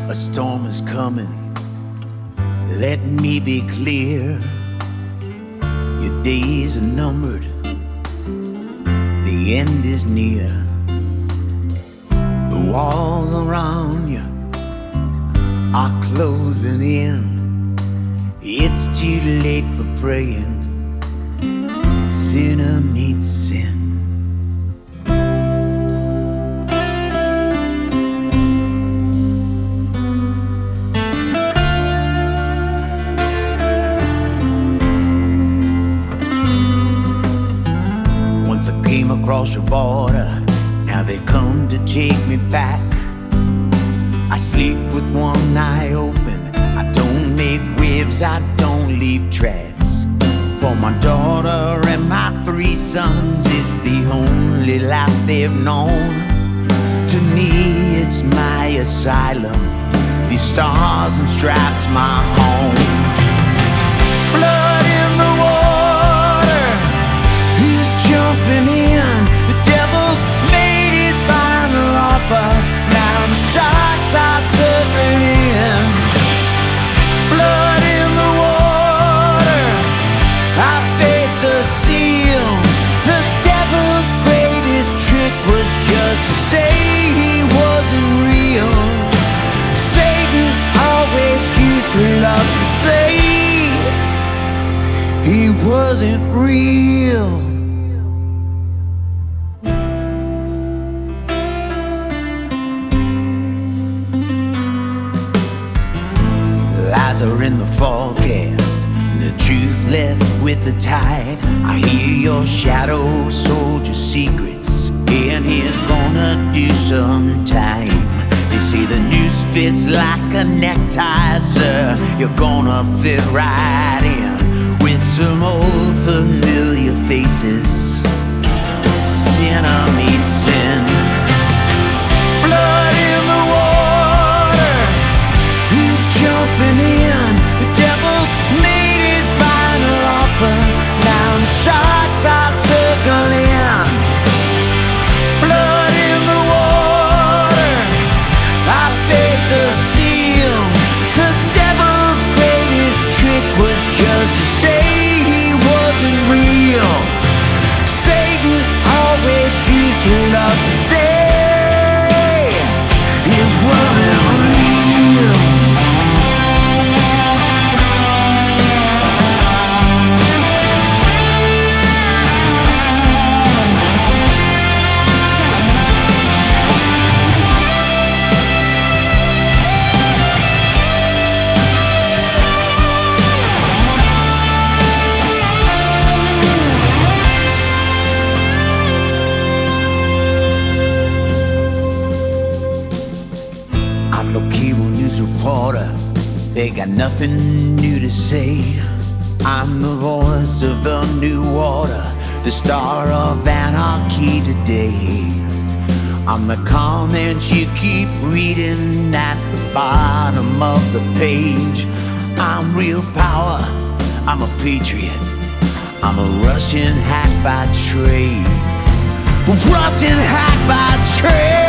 A storm is coming, let me be clear. Your days are numbered, the end is near. The walls around you are closing in. It's too late for praying. Sinner meets sin. Once I came across your border, now they come to take me back. I sleep with one eye open, I don't make waves, I don't leave tracks. For my daughter and my 3 sons, it's the only life they've known. To me, it's my asylum, these stars and stripes my home. Blood in the water, who's jumping in? The devil's made his final offer, now the sharks are circling in. Blood in the water, our fates are sealed. The devil's greatest trick was just to say he wasn't real. Satan always used to love to say he wasn't real. Lies are in the forecast, the truth left with the tide. I hear your shadow soldier secrets, and he's gonna do some time. They say the noose fits like a necktie, sir. You're gonna fit right in with some old familiar faces. Sinner meets sin. Blood in the water, who's jumping in? The devil's made his final offer, now the sharks are circling. Blood in the water, our fates are sealed. The devil's greatest trick was just to say he wasn't real. Satan always used to love to say he wasn't real. I'm no cable news reporter, they got nothing new to say. I'm the voice of the new order, the star of anarchy today. I'm the comment you keep reading at the bottom of the page. I'm real power, I'm a patriot, I'm a Russian hack by trade. Russian hack by trade.